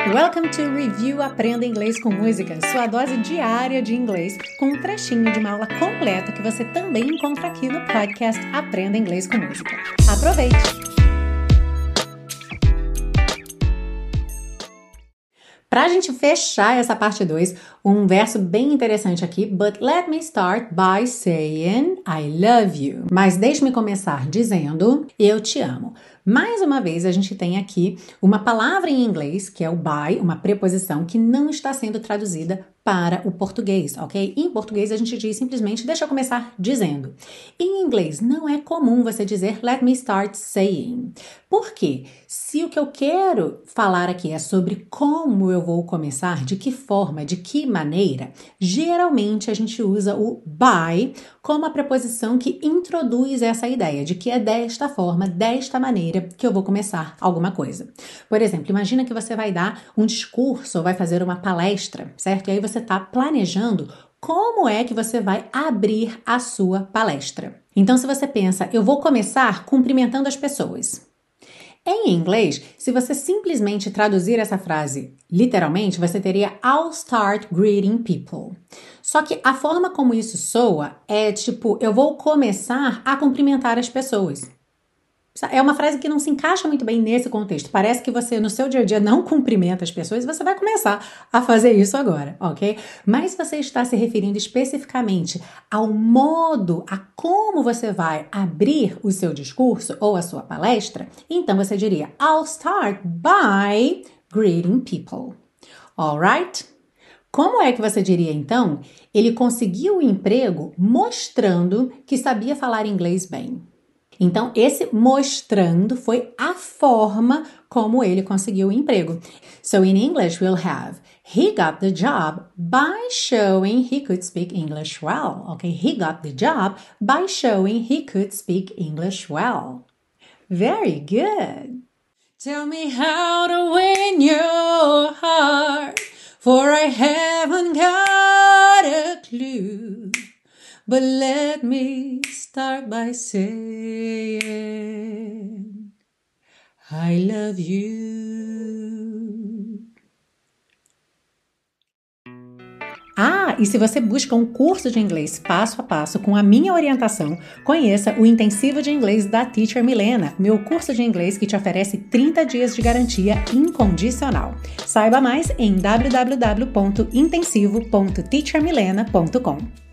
Welcome to Review Aprenda Inglês com Música, sua dose diária de inglês, com um trechinho de uma aula completa que você também encontra aqui no podcast Aprenda Inglês com Música. Aproveite! Para a gente fechar essa parte 2, um verso bem interessante aqui. But let me start by saying I love you. Mas deixe-me começar dizendo eu te amo. Mais uma vez, a gente tem aqui uma palavra em inglês, que é o by, uma preposição que não está sendo traduzida para o português, ok? Em português, a gente diz simplesmente, deixa eu começar dizendo. Em inglês, não é comum você dizer let me start saying. Por quê? Se o que eu quero falar aqui é sobre como eu vou começar, de que forma, de que maneira, geralmente a gente usa o by como a preposição que introduz essa ideia de que é desta forma, desta maneira que eu vou começar alguma coisa. Por exemplo, imagina que você vai dar um discurso ou vai fazer uma palestra, certo? E aí você está planejando como é que você vai abrir a sua palestra. Então, se você pensa, eu vou começar cumprimentando as pessoas. Em inglês, se você simplesmente traduzir essa frase literalmente, você teria I'll start greeting people. Só que a forma como isso soa é tipo, eu vou começar a cumprimentar as pessoas. É uma frase que não se encaixa muito bem nesse contexto. Parece que você, no seu dia a dia, não cumprimenta as pessoas e você vai começar a fazer isso agora, ok? Mas você está se referindo especificamente ao modo, a como você vai abrir o seu discurso ou a sua palestra, então você diria I'll start by greeting people. Alright? Como é que você diria, então? Ele conseguiu o emprego mostrando que sabia falar inglês bem. Então, esse mostrando foi a forma como ele conseguiu o emprego. So, in English, we'll have he got the job by showing he could speak English well. Okay, he got the job by showing he could speak English well. Very good. Tell me how to win your heart, for I haven't got a clue. But let me start by saying I love you. E se você busca um curso de inglês passo a passo com a minha orientação, conheça o Intensivo de Inglês da Teacher Milena, meu curso de inglês que te oferece 30 dias de garantia incondicional. Saiba mais em www.intensivo.teachermilena.com.